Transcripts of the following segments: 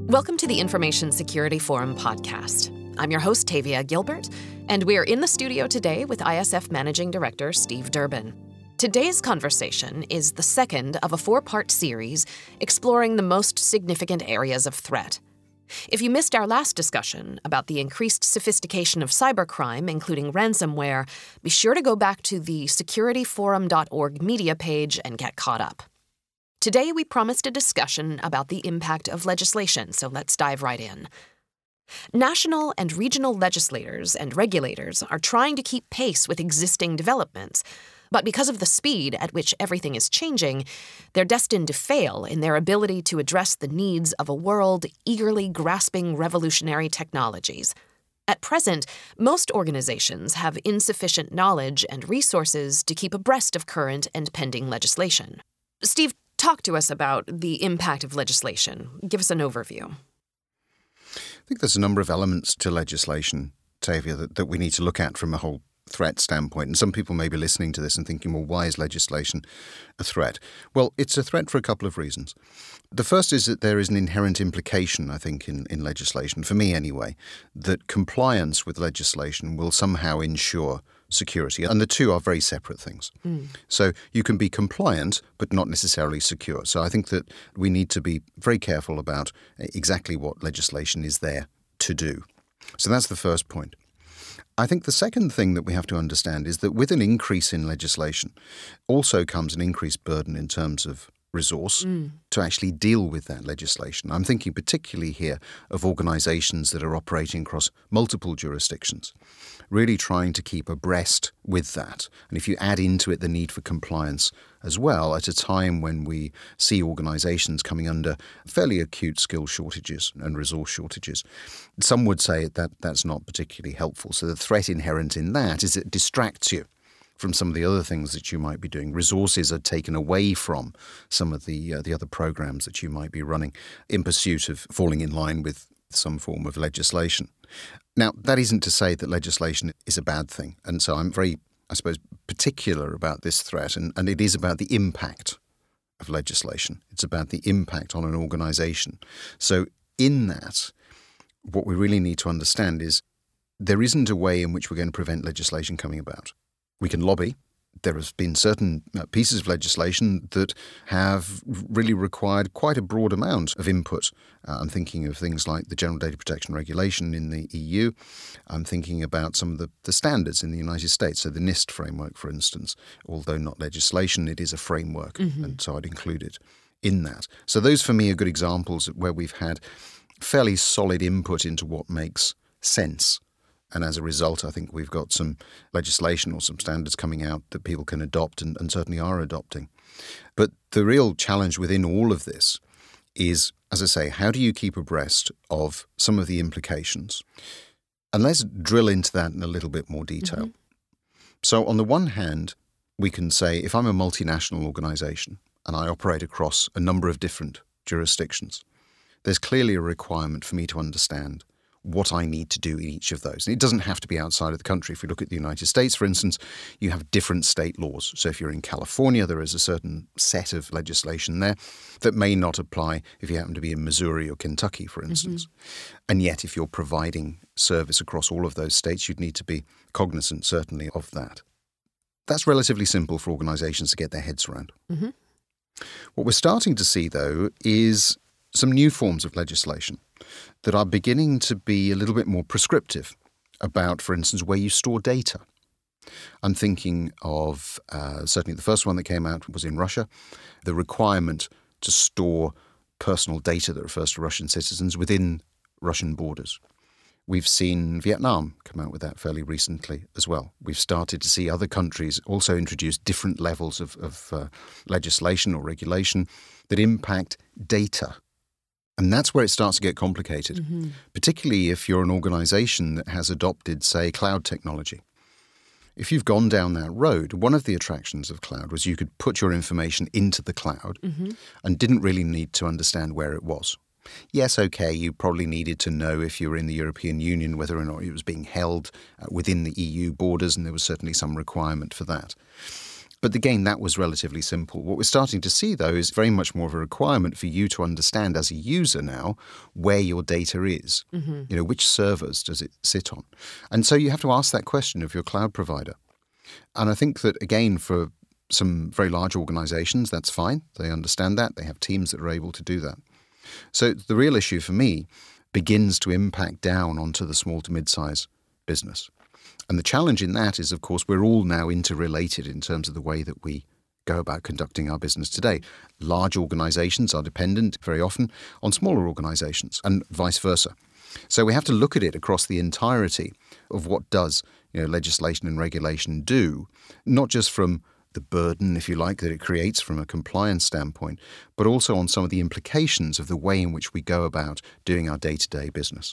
Welcome to the Information Security Forum podcast. I'm your host, Tavia Gilbert, and we're in the studio today with ISF Managing Director Steve Durbin. Today's conversation is the second of a four-part series exploring the most significant areas of threat. If you missed our last discussion about the increased sophistication of cybercrime, including ransomware, be sure to go back to the securityforum.org media page and get caught up. Today, we promised a discussion about the impact of legislation, so let's dive right in. National and regional legislators and regulators are trying to keep pace with existing developments, but because of the speed at which everything is changing, they're destined to fail in their ability to address the needs of a world eagerly grasping revolutionary technologies. At present, most organizations have insufficient knowledge and resources to keep abreast of current and pending legislation. Steve, talk to us about the impact of legislation. Give us an overview. I think there's a number of elements to legislation, Tavia, that we need to look at from a whole threat standpoint. And some people may be listening to this and thinking, well, why is legislation a threat? Well, it's a threat for a couple of reasons. The first is that there is an inherent implication, I think, in legislation, for me anyway, that compliance with legislation will somehow ensure security. And the two are very separate things. So you can be compliant, but not necessarily secure. So I think that we need to be very careful about exactly what legislation is there to do. So that's the first point. I think the second thing that we have to understand is that with an increase in legislation also comes an increased burden in terms of resource to actually deal with that legislation. I'm thinking particularly here of organizations that are operating across multiple jurisdictions, really trying to keep abreast with that. And if you add into it the need for compliance as well, at a time when we see organizations coming under fairly acute skill shortages and resource shortages, some would say that that's not particularly helpful. So the threat inherent in that is it distracts you from some of the other things that you might be doing. Resources are taken away from some of the other programs that you might be running in pursuit of falling in line with some form of legislation. Now, that isn't to say that legislation is a bad thing. And so I'm very, I suppose, particular about this threat. And it is about the impact of legislation. It's about the impact on an organization. So in that, what we really need to understand is there isn't a way in which we're going to prevent legislation coming about. We can lobby. There has been certain pieces of legislation that have really required quite a broad amount of input. I'm thinking of things like the General Data Protection Regulation in the EU. I'm thinking about some of the standards in the United States. So the NIST framework, for instance, although not legislation, it is a framework. And so I'd include it in that. So those for me are good examples where we've had fairly solid input into what makes sense. And as a result, I think we've got some legislation or some standards coming out that people can adopt and certainly are adopting. But the real challenge within all of this is, as I say, how do you keep abreast of some of the implications? And let's drill into that in a little bit more detail. So on the one hand, we can say if I'm a multinational organization and I operate across a number of different jurisdictions, there's clearly a requirement for me to understand what I need to do in each of those. And it doesn't have to be outside of the country. If we look at the United States, for instance, you have different state laws. So if you're in California, there is a certain set of legislation there that may not apply if you happen to be in Missouri or Kentucky, for instance. And yet, if you're providing service across all of those states, you'd need to be cognizant, certainly, of that. That's relatively simple for organizations to get their heads around. What we're starting to see, though, is some new forms of legislation that are beginning to be a little bit more prescriptive about, for instance, where you store data. I'm thinking of, certainly the first one that came out was in Russia, the requirement to store personal data that refers to Russian citizens within Russian borders. We've seen Vietnam come out with that fairly recently as well. We've started to see other countries also introduce different levels of legislation or regulation that impact data. And that's where it starts to get complicated, particularly if you're an organization that has adopted, say, cloud technology. If you've gone down that road, one of the attractions of cloud was you could put your information into the cloud and didn't really need to understand where it was. Yes, okay, you probably needed to know if you were in the European Union whether or not it was being held within the EU borders, and there was certainly some requirement for that. But again, that was relatively simple. What we're starting to see, though, is very much more of a requirement for you to understand as a user now where your data is. Which servers does it sit on? And so you have to ask that question of your cloud provider. And I think that, again, for some very large organizations, that's fine. They understand that. They have teams that are able to do that. So the real issue for me begins to impact down onto the small to mid-size business. And the challenge in that is, of course, we're all now interrelated in terms of the way that we go about conducting our business today. Large organizations are dependent very often on smaller organizations and vice versa. So we have to look at it across the entirety of what does legislation and regulation do, not just from the burden, if you like, that it creates from a compliance standpoint, but also on some of the implications of the way in which we go about doing our day-to-day business.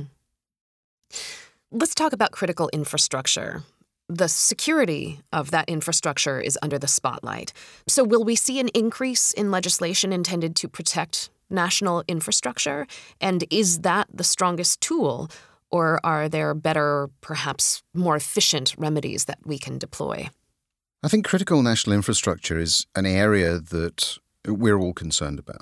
Let's talk about critical infrastructure. The security of that infrastructure is under the spotlight. So will we see an increase in legislation intended to protect national infrastructure? And is that the strongest tool, or are there better, perhaps more efficient remedies that we can deploy? I think critical national infrastructure is an area that we're all concerned about.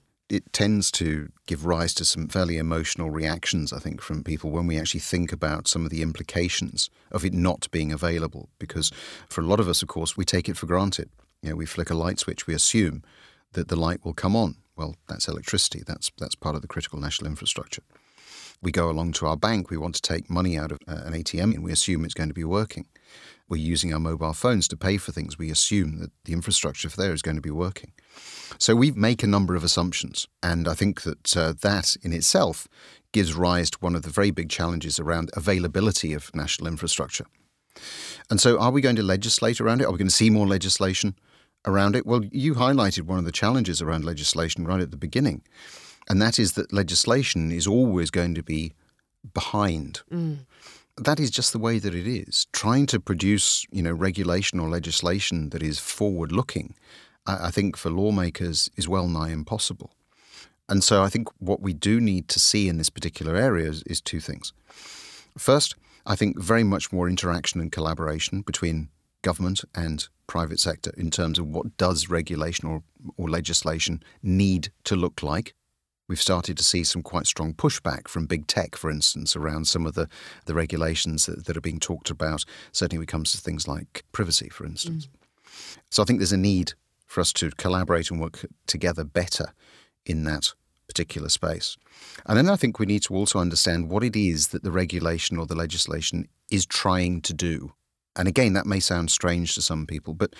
It tends to give rise to some fairly emotional reactions, I think, from people when we actually think about some of the implications of it not being available. Because for a lot of us, of course, we take it for granted. We flick a light switch, we assume that the light will come on. Well, that's electricity. That's part of the critical national infrastructure. We go along to our bank, we want to take money out of an ATM, and we assume it's going to be working. We're using our mobile phones to pay for things. We assume that the infrastructure for there is going to be working. So we make a number of assumptions. And I think that that in itself gives rise to one of the very big challenges around availability of national infrastructure. And so are we going to legislate around it? Are we going to see more legislation around it? Well, you highlighted one of the challenges around legislation right at the beginning. And that is that legislation is always going to be behind. That is just the way that it is. Trying to produce, regulation or legislation that is forward-looking, I think for lawmakers is well nigh impossible. And so I think what we do need to see in this particular area is two things. First, I think very much more interaction and collaboration between government and private sector in terms of what does regulation or legislation need to look like. We've started to see some quite strong pushback from big tech, for instance, around some of the regulations that are being talked about, certainly when it comes to things like privacy, for instance. So I think there's a need for us to collaborate and work together better in that particular space. And then I think we need to also understand what it is that the regulation or the legislation is trying to do. And again, that may sound strange to some people, but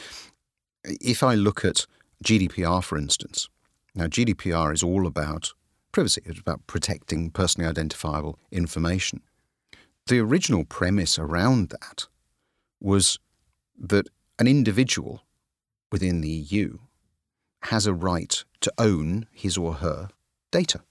if I look at GDPR, for instance, now GDPR is all about privacy. It's about protecting personally identifiable information. The original premise around that was that an individual within the EU has a right to own his or her data.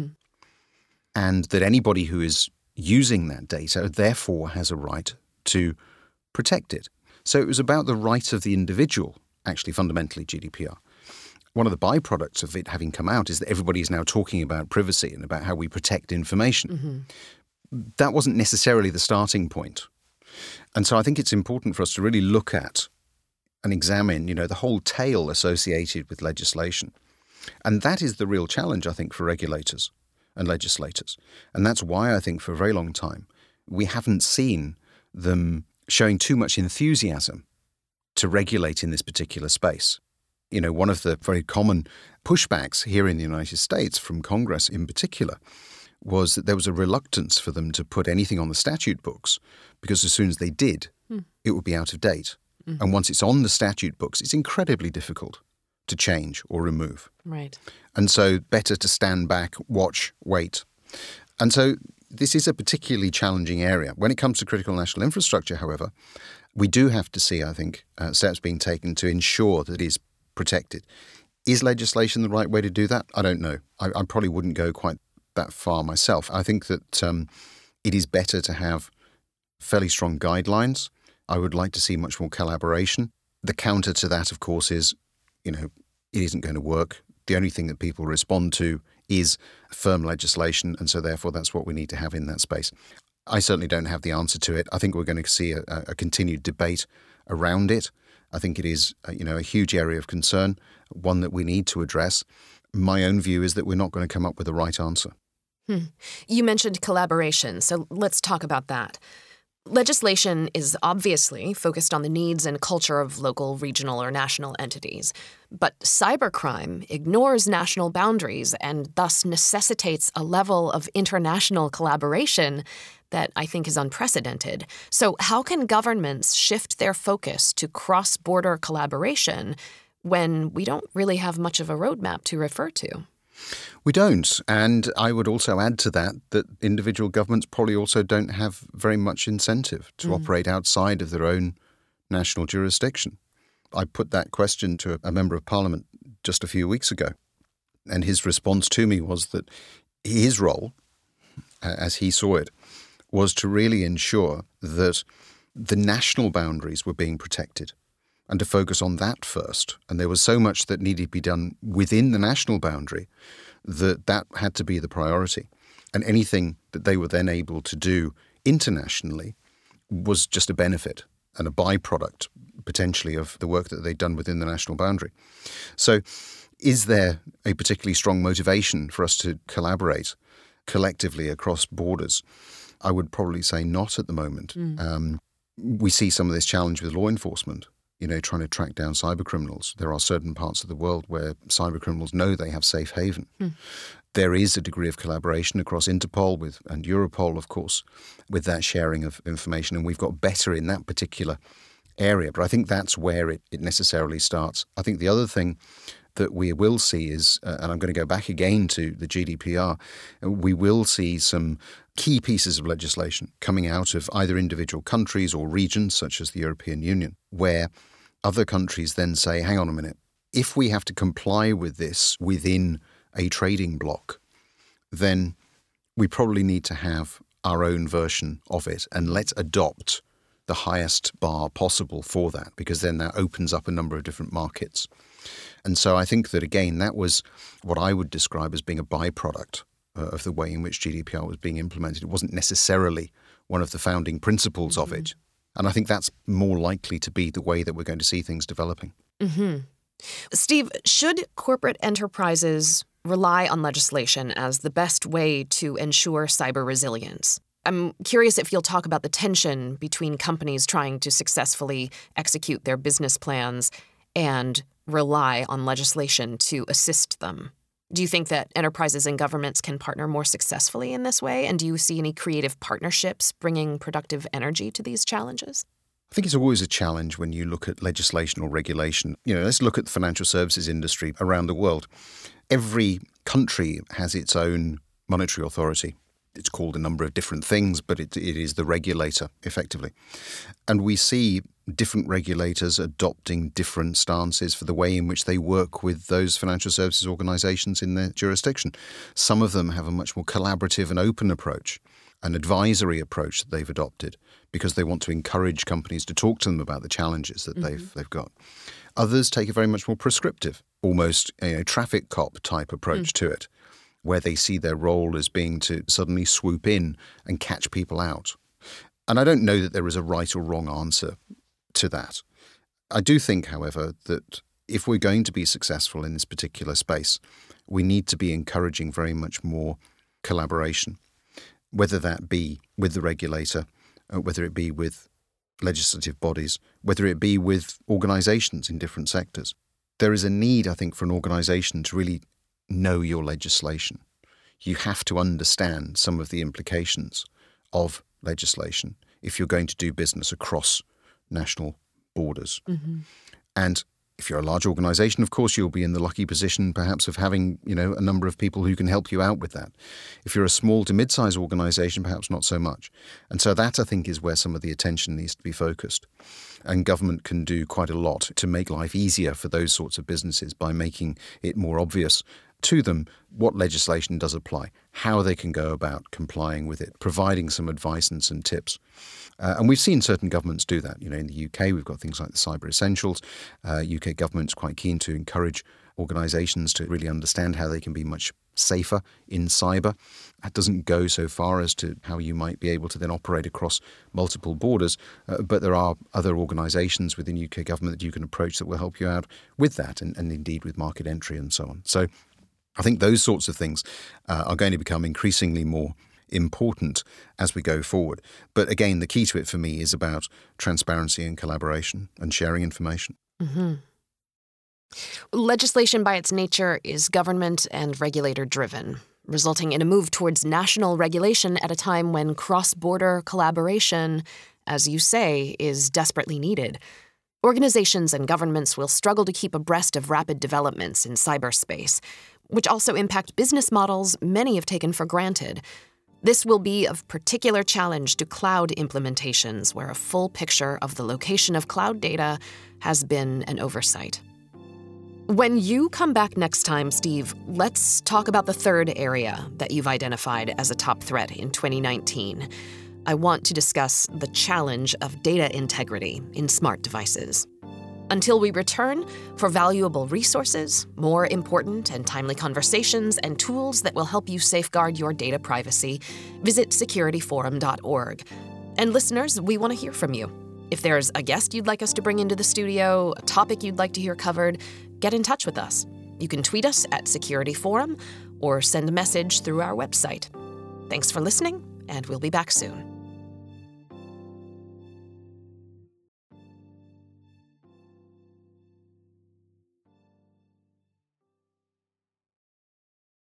And that anybody who is using that data therefore has a right to protect it. So it was about the right of the individual, actually fundamentally GDPR. One of the byproducts of it having come out is that everybody is now talking about privacy and about how we protect information. That wasn't necessarily the starting point. And so I think it's important for us to really look at and examine, the whole tail associated with legislation. And that is the real challenge, I think, for regulators and legislators. And that's why I think for a very long time we haven't seen them showing too much enthusiasm to regulate in this particular space. One of the very common pushbacks here in the United States from Congress in particular was that there was a reluctance for them to put anything on the statute books because as soon as they did, it would be out of date. And once it's on the statute books, it's incredibly difficult to change or remove. Right. And so better to stand back, watch, wait. And so this is a particularly challenging area. When it comes to critical national infrastructure, however, we do have to see, I think, steps being taken to ensure that it is protected. Is legislation the right way to do that? I don't know. I probably wouldn't go quite that far myself. I think that it is better to have fairly strong guidelines. I would like to see much more collaboration. The counter to that, of course, is, it isn't going to work. The only thing that people respond to is firm legislation, and so therefore that's what we need to have in that space. I certainly don't have the answer to it. I think we're going to see a continued debate around it. I think it is, a huge area of concern, one that we need to address. My own view is that we're not going to come up with the right answer. You mentioned collaboration, so let's talk about that. Legislation is obviously focused on the needs and culture of local, regional, or national entities. But cybercrime ignores national boundaries and thus necessitates a level of international collaboration that I think is unprecedented. So how can governments shift their focus to cross-border collaboration when we don't really have much of a roadmap to refer to? We don't. And I would also add to that individual governments probably also don't have very much incentive to operate outside of their own national jurisdiction. I put that question to a member of parliament just a few weeks ago, and his response to me was that his role, as he saw it, was to really ensure that the national boundaries were being protected and to focus on that first. And there was so much that needed to be done within the national boundary that had to be the priority. And anything that they were then able to do internationally was just a benefit and a byproduct, potentially, of the work that they'd done within the national boundary. So is there a particularly strong motivation for us to collaborate collectively across borders? I would probably say not at the moment. We see some of this challenge with law enforcement, trying to track down cyber criminals. There are certain parts of the world where cyber criminals know they have safe haven. There is a degree of collaboration across Interpol and Europol, of course, with that sharing of information, and we've got better in that particular area. But I think that's where it necessarily starts. I think the other thing that we will see is, and I'm going to go back again to the GDPR, we will see some key pieces of legislation coming out of either individual countries or regions, such as the European Union, where other countries then say, hang on a minute, if we have to comply with this within a trading bloc, then we probably need to have our own version of it, and let's adopt the highest bar possible for that, because then that opens up a number of different markets. And so I think that, again, that was what I would describe as being a byproduct of the way in which GDPR was being implemented. It wasn't necessarily one of the founding principles of it. And I think that's more likely to be the way that we're going to see things developing. Steve, should corporate enterprises rely on legislation as the best way to ensure cyber resilience? I'm curious if you'll talk about the tension between companies trying to successfully execute their business plans and rely on legislation to assist them. Do you think that enterprises and governments can partner more successfully in this way? And do you see any creative partnerships bringing productive energy to these challenges? I think it's always a challenge when you look at legislation or regulation. Let's look at the financial services industry around the world. Every country has its own monetary authority. It's called a number of different things, but it is the regulator, effectively. And we see different regulators adopting different stances for the way in which they work with those financial services organizations in their jurisdiction. Some of them have a much more collaborative and open approach, an advisory approach that they've adopted, because they want to encourage companies to talk to them about the challenges that they've got. Others take a very much more prescriptive, almost traffic cop type approach to it, where they see their role as being to suddenly swoop in and catch people out. And I don't know that there is a right or wrong answer to that. I do think, however, that if we're going to be successful in this particular space, we need to be encouraging very much more collaboration, whether that be with the regulator, whether it be with legislative bodies, whether it be with organizations in different sectors. There is a need, I think, for an organization to really know your legislation. You have to understand some of the implications of legislation if you're going to do business across national borders. And if you're a large organization, of course, you'll be in the lucky position perhaps of having, a number of people who can help you out with that. If you're a small to mid-sized organization, perhaps not so much. And so that, I think, is where some of the attention needs to be focused. And government can do quite a lot to make life easier for those sorts of businesses by making it more obvious to them what legislation does apply, how they can go about complying with it, providing some advice and some tips. And we've seen certain governments do that. In the UK, we've got things like the Cyber Essentials. UK government's quite keen to encourage organisations to really understand how they can be much safer in cyber. That doesn't go so far as to how you might be able to then operate across multiple borders, but there are other organisations within UK government that you can approach that will help you out with that and indeed with market entry and so on. So I think those sorts of things are going to become increasingly more important as we go forward. But again, the key to it for me is about transparency and collaboration and sharing information. Mm-hmm. Legislation by its nature is government and regulator driven, resulting in a move towards national regulation at a time when cross-border collaboration, as you say, is desperately needed. Organizations and governments will struggle to keep abreast of rapid developments in cyberspace, which also impact business models many have taken for granted. This will be of particular challenge to cloud implementations, where a full picture of the location of cloud data has been an oversight. When you come back next time, Steve, let's talk about the third area that you've identified as a top threat in 2019. I want to discuss the challenge of data integrity in smart devices. Until we return, for valuable resources, more important and timely conversations, and tools that will help you safeguard your data privacy, visit securityforum.org. And listeners, we want to hear from you. If there's a guest you'd like us to bring into the studio, a topic you'd like to hear covered, get in touch with us. You can tweet us at Security Forum or send a message through our website. Thanks for listening, and we'll be back soon.